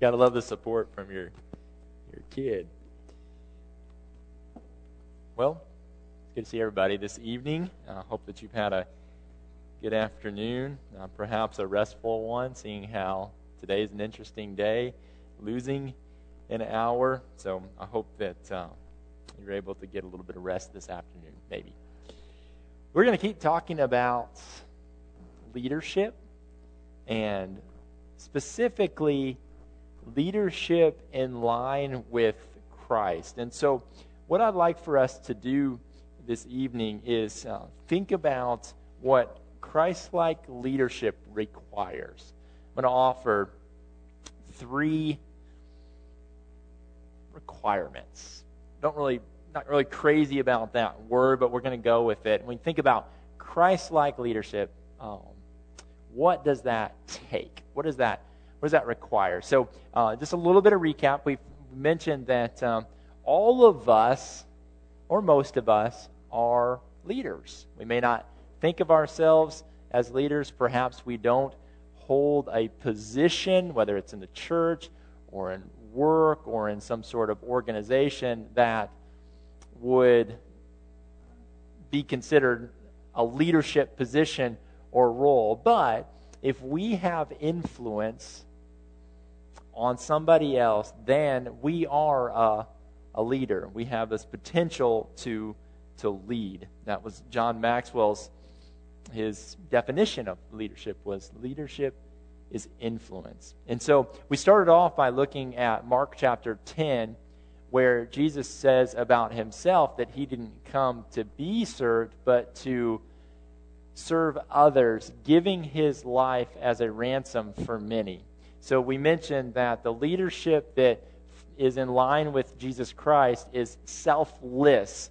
Gotta love the support from your kid. Well, it's good to see everybody this evening. I hope that you've had a good afternoon, perhaps a restful one, seeing how today is an interesting day, losing an hour. So I hope that you're able to get a little bit of rest this afternoon, maybe. We're going to keep talking about leadership, and specifically leadership in line with Christ. And so what I'd like for us to do this evening is think about what Christ-like leadership requires. I'm going to offer 3 requirements. Not really crazy about that word, but we're going to go with it. When we think about Christ-like leadership, what does that take? What does that require? So just a little bit of recap. We've mentioned that all of us, or most of us, are leaders. We may not think of ourselves as leaders. Perhaps we don't hold a position, whether it's in the church or in work or in some sort of organization that would be considered a leadership position or role. But if we have influence on somebody else, then we are a leader. We have this potential to lead. That was John Maxwell's, his definition of leadership is influence. And so we started off by looking at Mark chapter 10, where Jesus says about himself that he didn't come to be served, but to serve others, giving his life as a ransom for many. So we mentioned that the leadership that is in line with Jesus Christ is selfless,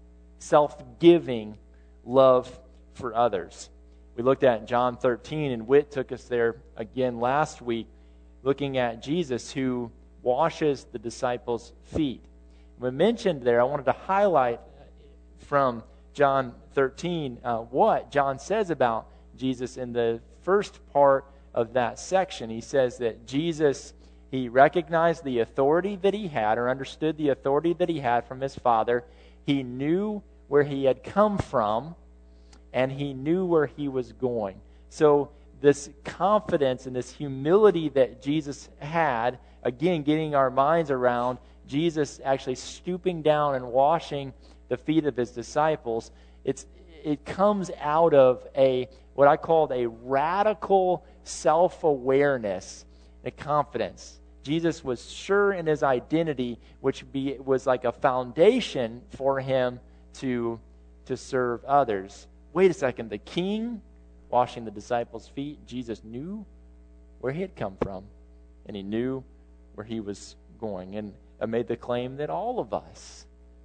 self-giving love for others. We looked at John 13, and Whit took us there again last week, looking at Jesus who washes the disciples' feet. We mentioned there, I wanted to highlight from John 13 what John says about Jesus in the first part of that section. He says that Jesus, he recognized the authority that he had, or understood the authority that he had from his Father. He knew where he had come from, and he knew where he was going. So this confidence and this humility that Jesus had, again, getting our minds around Jesus actually stooping down and washing the feet of his disciples, it comes out of what I called a radical self-awareness and confidence. Jesus was sure in his identity, which was like a foundation for him to serve others. Wait a second, the king washing the disciples' feet, Jesus knew where he had come from, and he knew where he was going. And I made the claim that all of us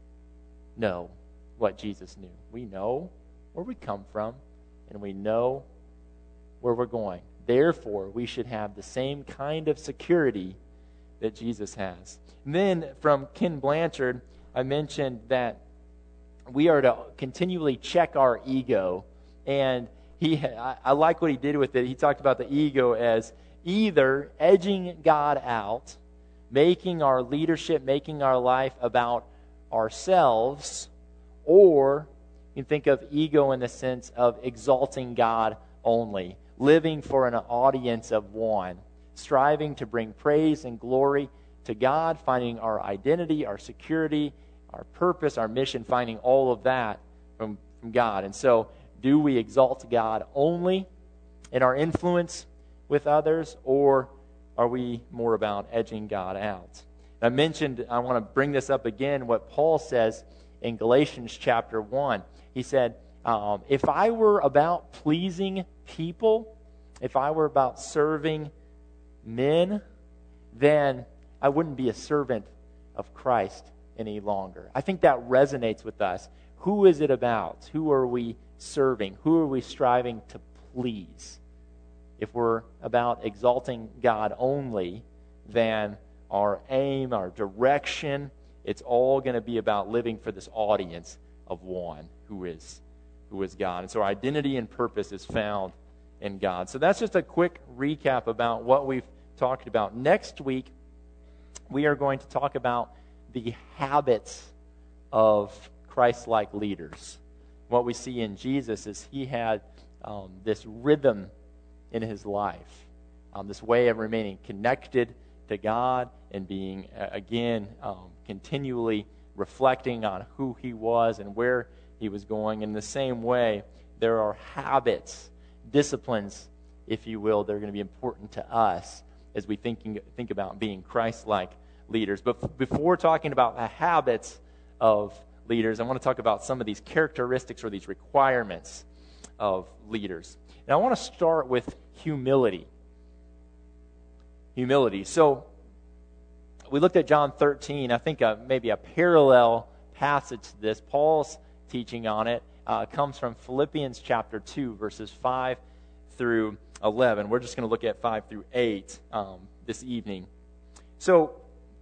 know what Jesus knew. We know where we come from, and we know where we're going. Therefore, we should have the same kind of security that Jesus has. And then from Ken Blanchard, I mentioned that we are to continually check our ego. And I like what he did with it. He talked about the ego as either edging God out, making our leadership, making our life about ourselves, or you can think of ego in the sense of exalting God only, living for an audience of one, striving to bring praise and glory to God, finding our identity, our security, our purpose, our mission, finding all of that from God. And so, do we exalt God only in our influence with others, or are we more about edging God out? I mentioned, I want to bring this up again, what Paul says in Galatians chapter 1. He said, if I were about pleasing people, if I were about serving men, then I wouldn't be a servant of Christ any longer. I think that resonates with us. Who is it about? Who are we serving? Who are we striving to please? If we're about exalting God only, then our aim, our direction, it's all going to be about living for this audience of one who is God. And so our identity and purpose is found in God. So that's just a quick recap about what we've talking about. Next week, we are going to talk about the habits of Christ-like leaders. What we see in Jesus is he had this rhythm in his life, this way of remaining connected to God and being, again, continually reflecting on who he was and where he was going. In the same way, there are habits, disciplines, if you will, that are going to be important to us as we think about being Christ-like leaders. But before talking about the habits of leaders, I want to talk about some of these characteristics or these requirements of leaders. And I want to start with humility. Humility. So we looked at John 13. I think maybe a parallel passage to this, Paul's teaching on it, comes from Philippians chapter 2, verses 5 through 11. We're just going to look at 5 through 8 this evening. So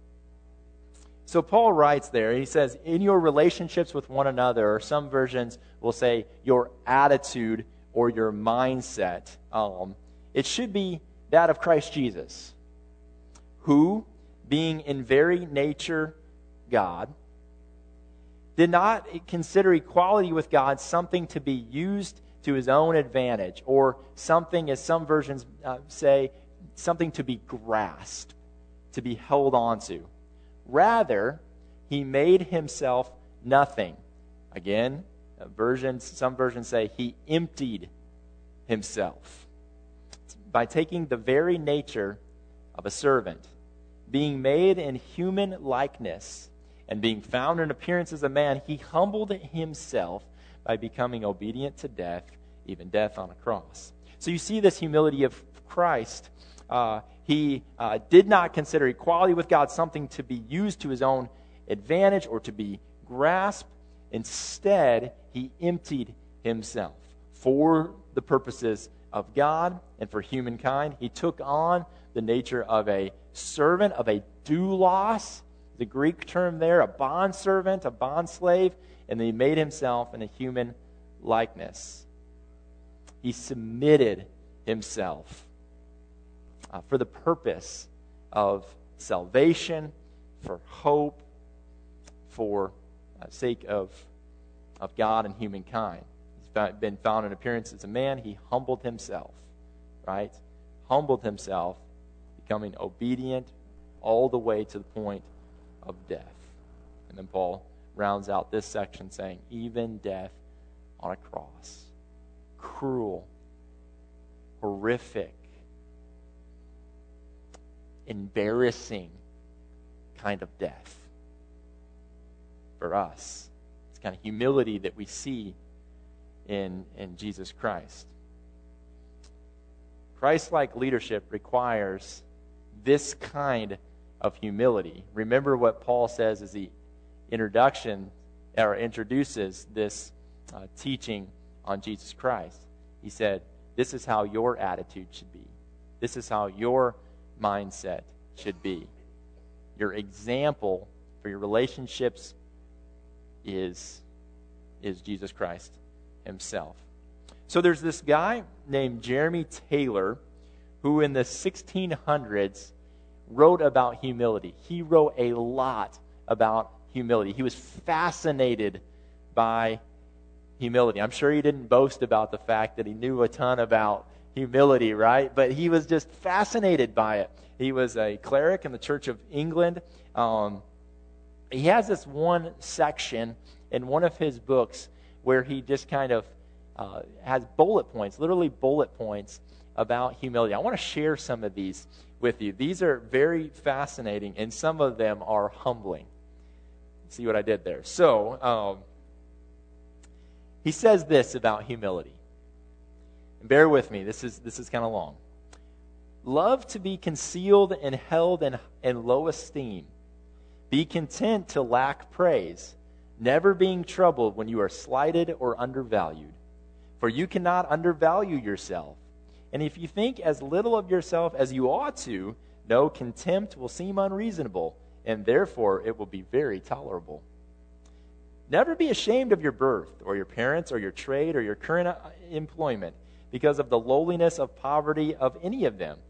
Paul writes there, he says, in your relationships with one another, or some versions will say your attitude or your mindset, it should be that of Christ Jesus, who, being in very nature God, did not consider equality with God something to be used to his own advantage, or something, as some versions say, something to be grasped, to be held on to. Rather, he made himself nothing. Again, some versions say he emptied himself by taking the very nature of a servant, being made in human likeness, and being found in appearance as a man, he humbled himself by becoming obedient to death, even death on a cross. So you see this humility of Christ. He did not consider equality with God something to be used to his own advantage or to be grasped. Instead, he emptied himself for the purposes of God and for humankind. He took on the nature of a servant, of a doulos, the Greek term there, a bondservant, a bondslave, and then he made himself in a human likeness. He submitted himself for the purpose of salvation, for hope, for sake of God and humankind. He's been found in appearance as a man. He humbled himself, right? Humbled himself, becoming obedient all the way to the point of death. And then Paul rounds out this section saying, even death on a cross. Cruel, horrific, embarrassing kind of death for us. It's kind of humility that we see in Jesus Christ. Christ-like leadership requires this kind of humility. Remember what Paul says as he introduces this teaching on Jesus Christ. He said, this is how your attitude should be. This is how your mindset should be. Your example for your relationships is Jesus Christ himself. So there's this guy named Jeremy Taylor who in the 1600s wrote about humility. He wrote a lot about humility. He was fascinated by humility. I'm sure he didn't boast about the fact that he knew a ton about humility, right? But he was just fascinated by it. He was a cleric in the Church of England. He has this one section in one of his books where he just kind of has bullet points, literally bullet points about humility. I want to share some of these with you. These are very fascinating, and some of them are humbling. See what I did there? So, he says this about humility. And bear with me. This is kind of long. Love to be concealed and held in low esteem. Be content to lack praise, never being troubled when you are slighted or undervalued. For you cannot undervalue yourself. And if you think as little of yourself as you ought to, no contempt will seem unreasonable, and therefore it will be very tolerable. Never be ashamed of your birth, or your parents, or your trade, or your current employment, because of the lowliness of poverty of any of them.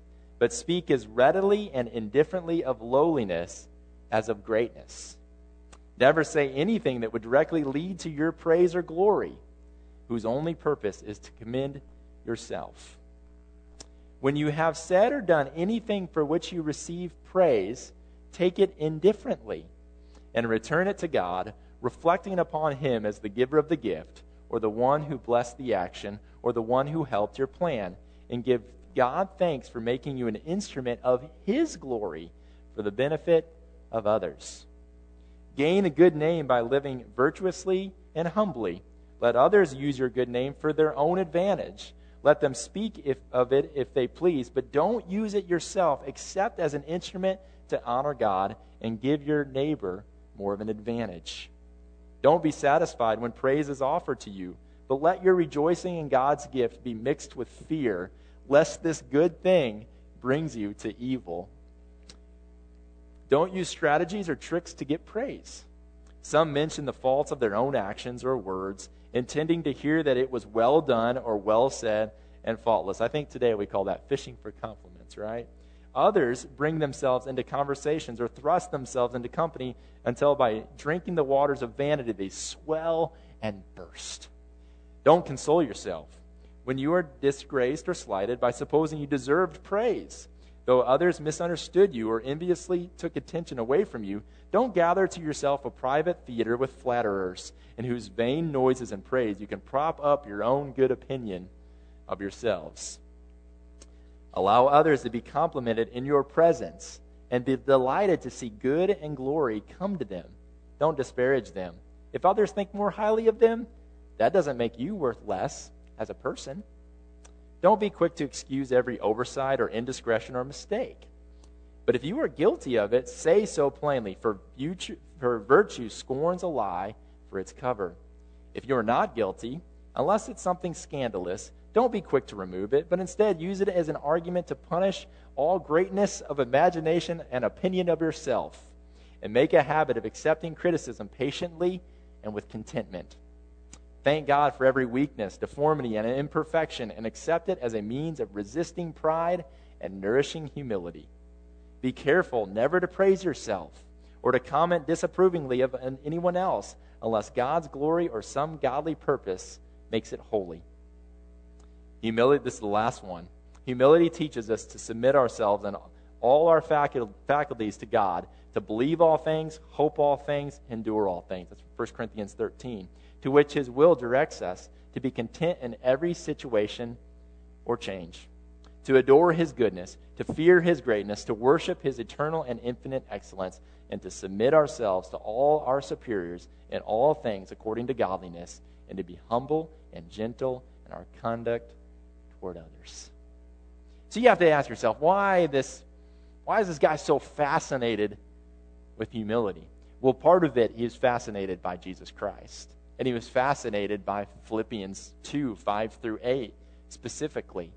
but speak as readily and indifferently of lowliness as of greatness. Never say anything that would directly lead to your praise or glory, whose only purpose is to commend yourself. When you have said or done anything for which you receive praise, take it indifferently and return it to God, reflecting upon him as the giver of the gift, or the one who blessed the action, or the one who helped your plan, and give God thanks for making you an instrument of his glory for the benefit of others. Gain a good name by living virtuously and humbly. Let others use your good name for their own advantage. Let them speak of it if they please, but don't use it yourself except as an instrument to honor God and give your neighbor more of an advantage. Don't be satisfied when praise is offered to you, but let your rejoicing in God's gift be mixed with fear, lest this good thing brings you to evil. Don't use strategies or tricks to get praise. Some mention the faults of their own actions or words, intending to hear that it was well done or well said and faultless. I think today we call that fishing for compliments, right? Others bring themselves into conversations or thrust themselves into company until by drinking the waters of vanity they swell and burst. Don't console yourself when you are disgraced or slighted by supposing you deserved praise. Though others misunderstood you or enviously took attention away from you, don't gather to yourself a private theater with flatterers, in whose vain noises and praise you can prop up your own good opinion of yourselves. Allow others to be complimented in your presence, and be delighted to see good and glory come to them. Don't disparage them. If others think more highly of them, that doesn't make you worth less as a person. Don't be quick to excuse every oversight or indiscretion or mistake. But if you are guilty of it, say so plainly, for virtue scorns a lie for its cover. If you are not guilty, unless it's something scandalous, don't be quick to remove it, but instead use it as an argument to punish all greatness of imagination and opinion of yourself, and make a habit of accepting criticism patiently and with contentment. Thank God for every weakness, deformity, and imperfection, and accept it as a means of resisting pride and nourishing humility. Be careful never to praise yourself or to comment disapprovingly of anyone else unless God's glory or some godly purpose makes it holy. Humility, this is the last one. Humility teaches us to submit ourselves and all our faculties to God, to believe all things, hope all things, endure all things. That's 1 Corinthians 13. To which his will directs us, to be content in every situation or change, to adore his goodness, to fear his greatness, to worship his eternal and infinite excellence, and to submit ourselves to all our superiors in all things according to godliness, and to be humble and gentle in our conduct toward others. So you have to ask yourself, why is this guy so fascinated with humility? Well, part of it, he is fascinated by Jesus Christ. And he was fascinated by Philippians 2, 5 through 8, specifically.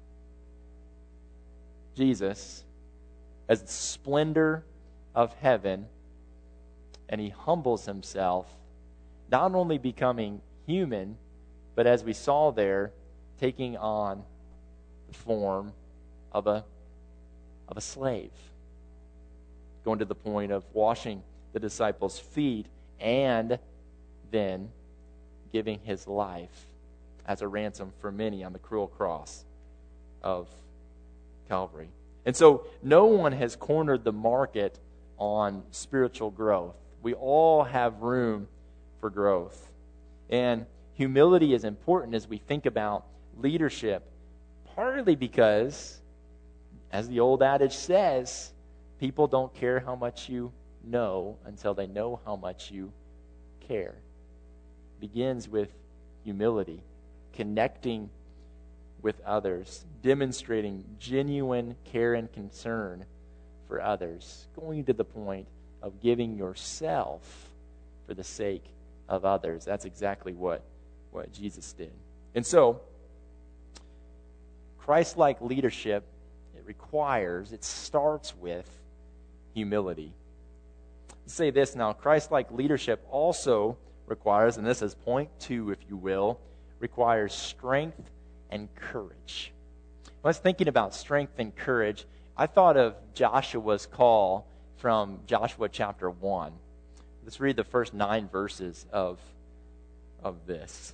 Jesus, as the splendor of heaven, and he humbles himself, not only becoming human, but as we saw there, taking on the form of a slave. Going to the point of washing the disciples' feet and then giving his life as a ransom for many on the cruel cross of Calvary. And so no one has cornered the market on spiritual growth. We all have room for growth. And humility is important as we think about leadership, partly because, as the old adage says, people don't care how much you know until they know how much you care. It begins with humility, connecting with others, demonstrating genuine care and concern for others, going to the point of giving yourself for the sake of others. That's exactly what Jesus did. And so, Christ-like leadership, it starts with humility. Let's say this now, Christ-like leadership also requires, and this is point 2, if you will, requires strength and courage. I was thinking about strength and courage, I thought of Joshua's call from Joshua chapter 1. Let's read the first 9 verses of this.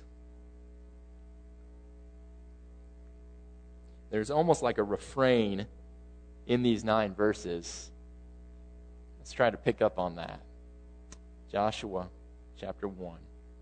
There's almost like a refrain in these 9 verses. Let's try to pick up on that. Joshua chapter 1.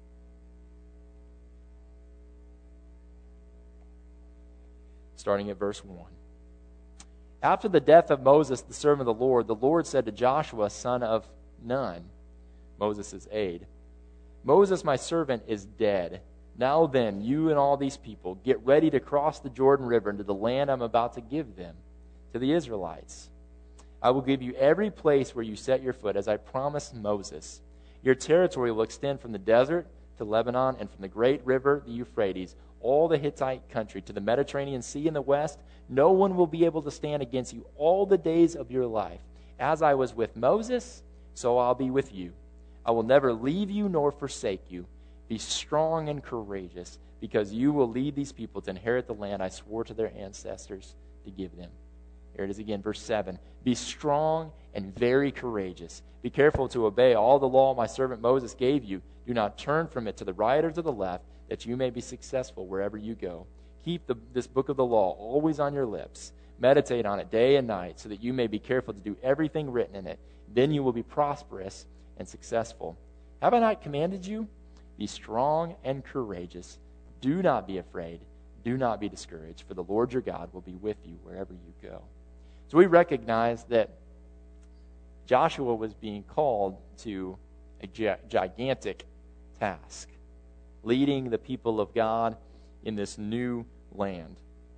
Starting at verse 1. After the death of Moses, the servant of the Lord said to Joshua, son of Nun, Moses' aide, Moses, my servant, is dead. Now then, you and all these people, get ready to cross the Jordan River into the land I'm about to give them, to the Israelites. I will give you every place where you set your foot, as I promised Moses. Your territory will extend from the desert to Lebanon and from the great river, the Euphrates, all the Hittite country to the Mediterranean Sea in the west. No one will be able to stand against you all the days of your life. As I was with Moses, so I'll be with you. I will never leave you nor forsake you. Be strong and courageous, because you will lead these people to inherit the land I swore to their ancestors to give them. Here it is again, verse 7. Be strong and very courageous. Be careful to obey all the law my servant Moses gave you. Do not turn from it to the right or to the left, that you may be successful wherever you go. Keep this book of the law always on your lips. Meditate on it day and night, so that you may be careful to do everything written in it. Then you will be prosperous and successful. Have I not commanded you? Be strong and courageous. Do not be afraid. Do not be discouraged, for the Lord your God will be with you wherever you go. So we recognize that Joshua was being called to a gigantic task, leading the people of God in this new land.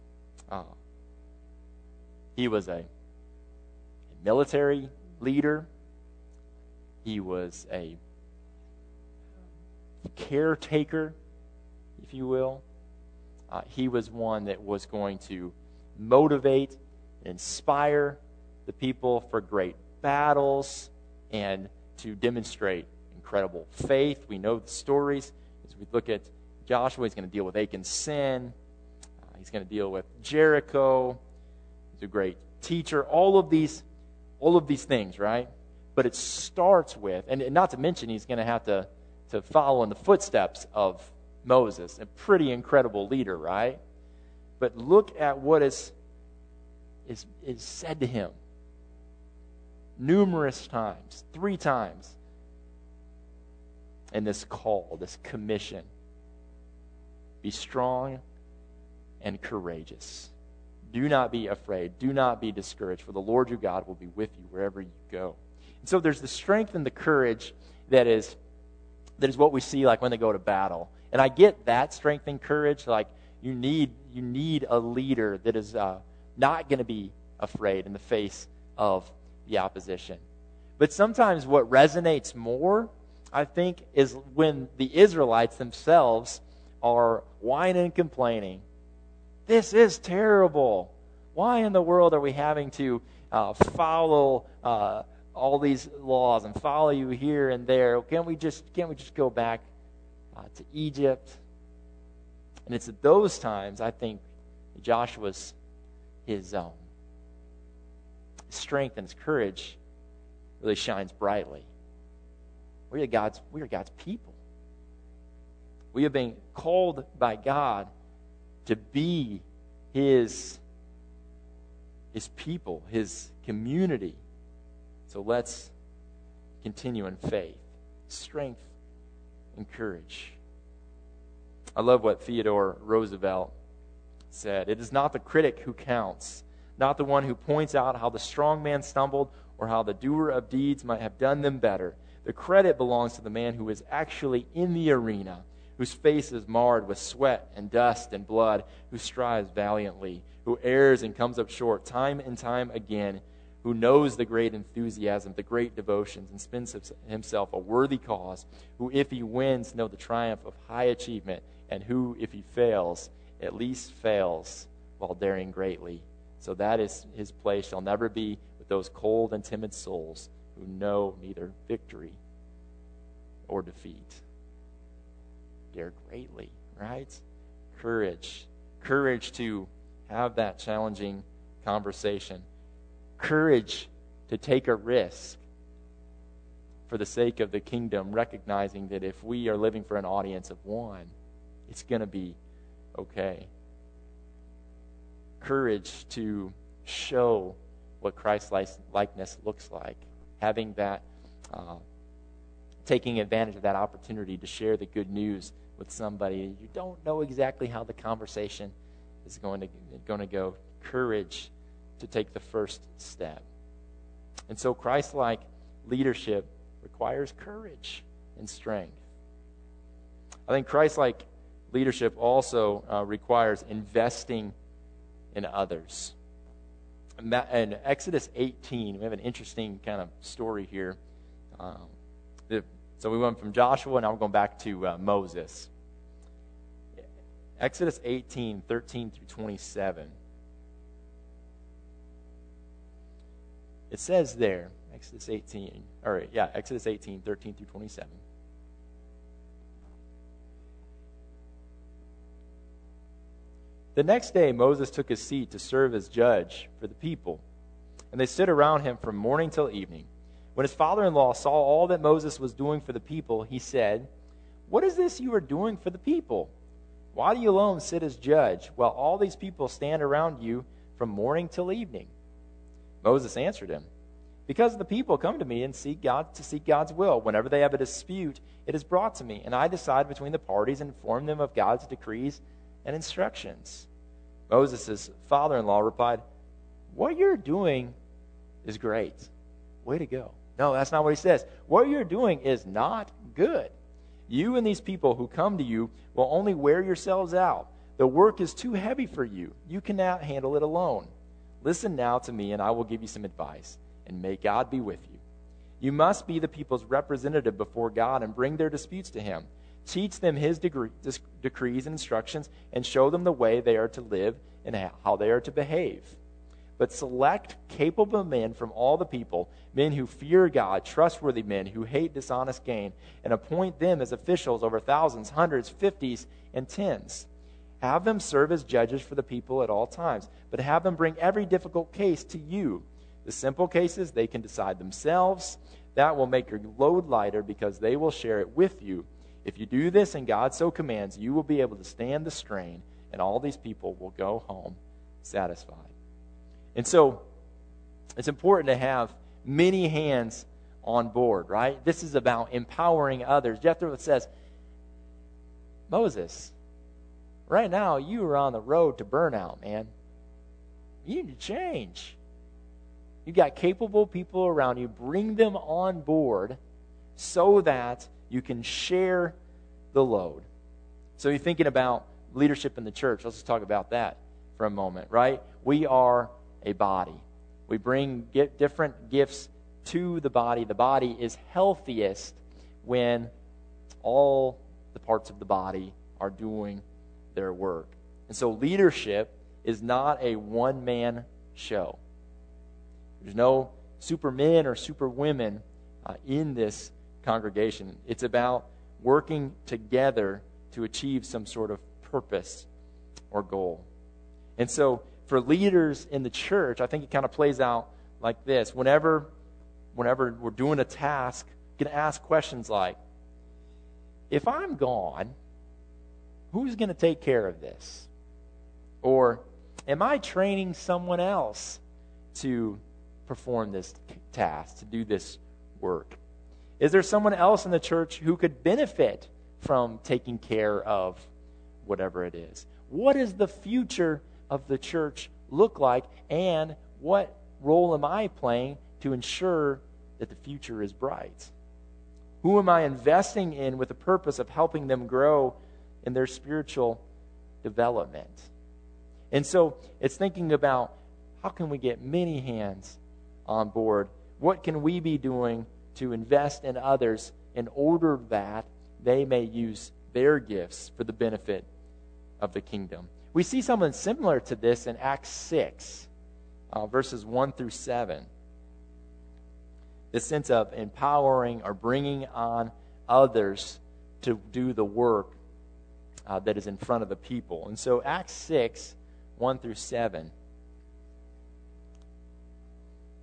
He was a military leader. He was a caretaker, if you will. He was one that was going to motivate, inspire the people for great battles, and to demonstrate incredible faith. We know the stories. As we look at Joshua, he's going to deal with Achan's sin. He's going to deal with Jericho. He's a great teacher. All of these things, right? But it starts with, and not to mention, he's going to have to follow in the footsteps of Moses, a pretty incredible leader, right? But look at what is said to him numerous times, 3 times in this call, this commission. Be strong and courageous. Do not be afraid. Do not be discouraged, for the Lord your God will be with you wherever you go. And so there's the strength and the courage that is what we see like when they go to battle. And I get that strength and courage. Like you need a leader that is not going to be afraid in the face of the opposition. But sometimes what resonates more, I think, is when the Israelites themselves are whining and complaining. This is terrible. Why in the world are we having to follow all these laws and follow you here and there? Can't we just go back to Egypt? And it's at those times, I think, Joshua's his strength and his courage really shines brightly. We are God's people. We have been called by God to be His people, His community. So let's continue in faith, strength, and courage. I love what Theodore Roosevelt said. It is not the critic who counts, not the one who points out how the strong man stumbled or how the doer of deeds might have done them better. The credit belongs to the man who is actually in the arena, whose face is marred with sweat and dust and blood, who strives valiantly, who errs and comes up short time and time again, who knows the great enthusiasm, the great devotions, and spends himself a worthy cause, who, if he wins, know the triumph of high achievement, and who, if he fails, at least fails while daring greatly. So that is his place shall never be with those cold and timid souls who know neither victory or defeat. Dare greatly, right? Courage to have that challenging conversation Courage to take a risk for the sake of the kingdom, recognizing that if we are living for an audience of one, it's going to be okay. Courage to show what Christ-likeness looks like, having that, taking advantage of that opportunity to share the good news with somebody. You don't know exactly how the conversation is going to go. Courage to take the first step. And so Christ-like leadership requires courage and strength. I think Christ-like leadership also requires investing in others. In Exodus 18, we have an interesting kind of story here. So we went from Joshua, and now we're going back to Moses. Exodus 18, 13 through 27. It says there, Exodus 18, 13 through 27. The next day, Moses took his seat to serve as judge for the people, and they stood around him from morning till evening. When his father-in-law saw all that Moses was doing for the people, he said, "What is this you are doing for the people? Why do you alone sit as judge, while all these people stand around you from morning till evening?" Moses answered him, "Because the people come to me and seek God's will. Whenever they have a dispute, it is brought to me, and I decide between the parties and inform them of God's decrees and instructions." Moses' father-in-law replied, "What you're doing is great. Way to go." No, that's not what he says. What you're doing is not good. You and these people who come to you will only wear yourselves out. The work is too heavy for you. You cannot handle it alone. Listen now to me, and I will give you some advice, and may God be with you. You must be the people's representative before God and bring their disputes to him. Teach them his decrees and instructions, and show them the way they are to live and how they are to behave. But select capable men from all the people, men who fear God, trustworthy men who hate dishonest gain, and appoint them as officials over thousands, hundreds, fifties, and tens. Have them serve as judges for the people at all times, but have them bring every difficult case to you. The simple cases they can decide themselves. That will make your load lighter because they will share it with you. If you do this and God so commands, you will be able to stand the strain, and all these people will go home satisfied. And so it's important to have many hands on board, right? This is about empowering others. Jethro says, "Moses, right now you are on the road to burnout, man. You need to change. You've got capable people around you. Bring them on board so that you can share the load." So you're thinking about leadership in the church. Let's just talk about that for a moment, right? We are a body. We bring different gifts to the body. The body is healthiest when all the parts of the body are doing their work. And so leadership is not a one-man show. There's no supermen or superwomen in this congregation. It's about working together to achieve some sort of purpose or goal. And so for leaders in the church, I think it kind of plays out like this. Whenever we're doing a task, you can ask questions like, if I'm gone, who's going to take care of this? Or am I training someone else to perform this task, to do this work? Is there someone else in the church who could benefit from taking care of whatever it is? What does the future of the church look like, and what role am I playing to ensure that the future is bright? Who am I investing in with the purpose of helping them grow in their spiritual development? And so it's thinking about, how can we get many hands on board? What can we be doing to invest in others in order that they may use their gifts for the benefit of the kingdom? We see something similar to this in Acts 6, verses 1 through 7. This sense of empowering or bringing on others to do the work that is in front of the people. And so Acts 6, 1 through 7.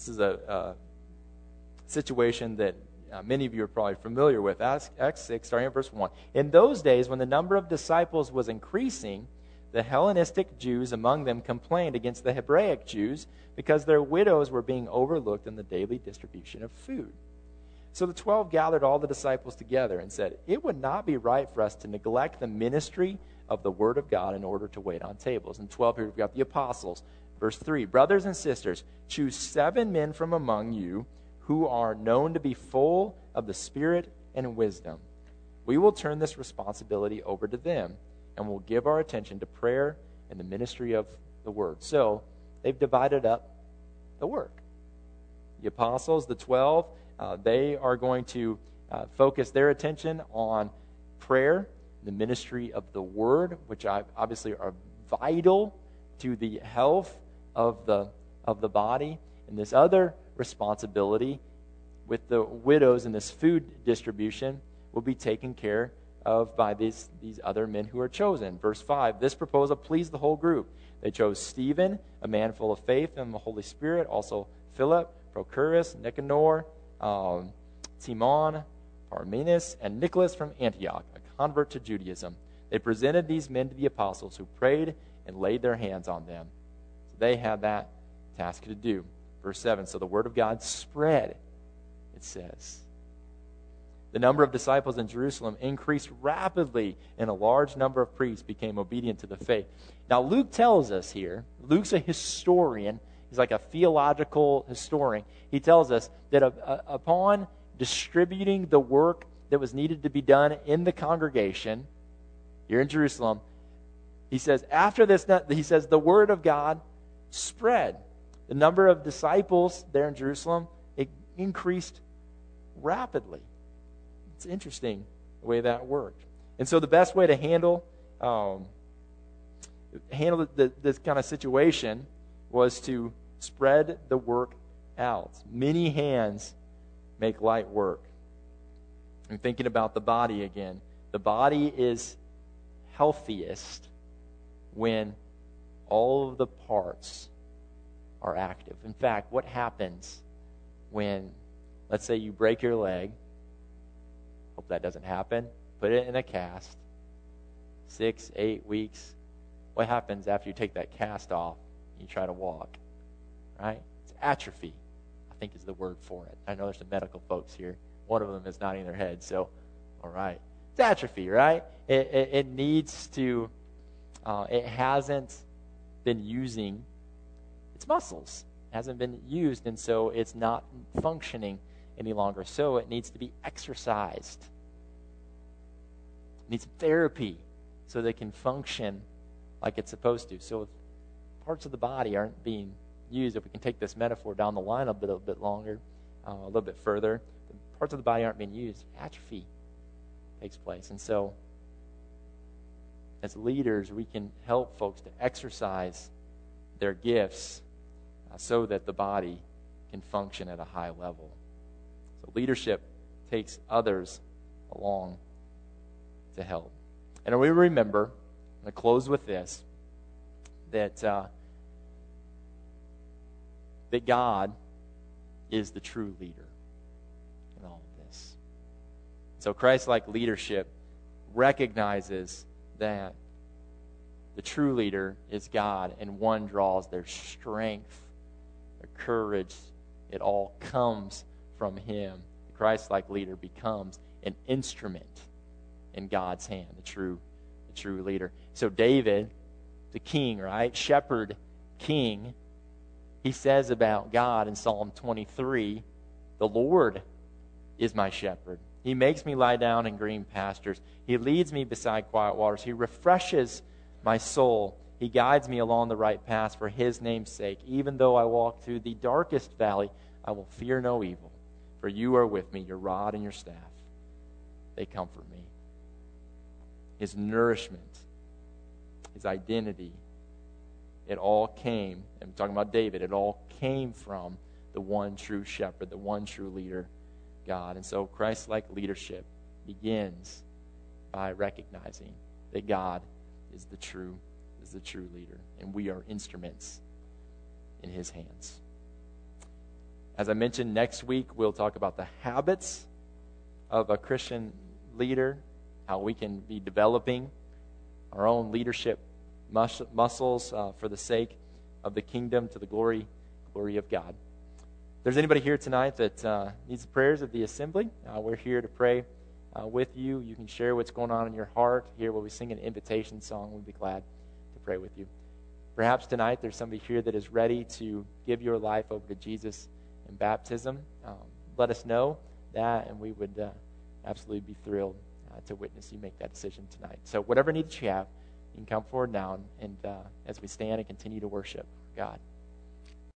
This is a situation that many of you are probably familiar with. Acts 6, starting at verse 1. In those days, when the number of disciples was increasing, the Hellenistic Jews among them complained against the Hebraic Jews because their widows were being overlooked in the daily distribution of food. So the 12 gathered all the disciples together and said, "It would not be right for us to neglect the ministry of the word of God in order to wait on tables." And 12 here we've got the apostles. Verse 3, "Brothers and sisters, choose 7 men from among you who are known to be full of the Spirit and wisdom. We will turn this responsibility over to them, and will give our attention to prayer and the ministry of the word." So they've divided up the work. The apostles, the 12, they are going to focus their attention on prayer, the ministry of the word, which obviously are vital to the health of the body. And this other responsibility with the widows and this food distribution will be taken care of by these other men who are chosen. Verse 5, this proposal pleased the whole group. They chose Stephen, a man full of faith and the Holy Spirit, also Philip, Prochorus, Nicanor, Timon, Parmenas, and Nicholas from Antioch, a convert to Judaism. They presented these men to the apostles, who prayed and laid their hands on them. So they had that task to do. Verse 7, so the word of God spread, it says. The number of disciples in Jerusalem increased rapidly, and a large number of priests became obedient to the faith. Now, Luke tells us here, Luke's a historian. He's like a theological historian. He tells us that upon distributing the work that was needed to be done in the congregation here in Jerusalem, he says, after this, he says, the word of God spread. The number of disciples there in Jerusalem, it increased rapidly. It's interesting the way that worked. And so the best way to handle this kind of situation was to spread the work out. Many hands make light work. I'm thinking about the body again. The body is healthiest when all of the parts are active. In fact, what happens when, let's say you break your leg? Hope that doesn't happen. Put it in a cast. 6-8 weeks. What happens after you take that cast off and you try to walk? Right? It's atrophy, I think is the word for it. I know there's some medical folks here. One of them is nodding their head, so all right. It's atrophy, right? It needs to, it hasn't been using its muscles. It hasn't been used, and so it's not functioning any longer. So it needs to be exercised. It needs therapy so they can function like it's supposed to. So if parts of the body aren't being used, if we can take this metaphor down the line a little bit longer, a little bit further, the parts of the body aren't being used, atrophy takes place. And so as leaders, we can help folks to exercise their gifts so that the body can function at a high level. So leadership takes others along to help. And we remember, I'm going to close with this, that God is the true leader in all of this. So Christ-like leadership recognizes that the true leader is God, and one draws their strength, their courage. It all comes from Him. The Christ-like leader becomes an instrument in God's hand, the true leader. So David, the king, right? Shepherd king, he says about God in Psalm 23, the Lord is my shepherd. He makes me lie down in green pastures. He leads me beside quiet waters. He refreshes my soul. He guides me along the right path for His name's sake. Even though I walk through the darkest valley, I will fear no evil. For You are with me, Your rod and Your staff, they comfort me. His nourishment, His identity, it all came, and I'm talking about David, it all came from the one true shepherd, the one true leader, God. And so Christ-like leadership begins by recognizing that God is the true leader, and we are instruments in His hands. As I mentioned, next week we'll talk about the habits of a Christian leader, how we can be developing our own leadership muscles for the sake of the kingdom, to the glory of God. If there's anybody here tonight that needs the prayers of the assembly, we're here to pray with you. You can share what's going on in your heart. Here while we sing an invitation song, we'd be glad to pray with you. Perhaps tonight there's somebody here that is ready to give your life over to Jesus in baptism. Let us know that, and we would absolutely be thrilled to witness you make that decision tonight. So whatever need that you have, you can come forward now, and as we stand and continue to worship God.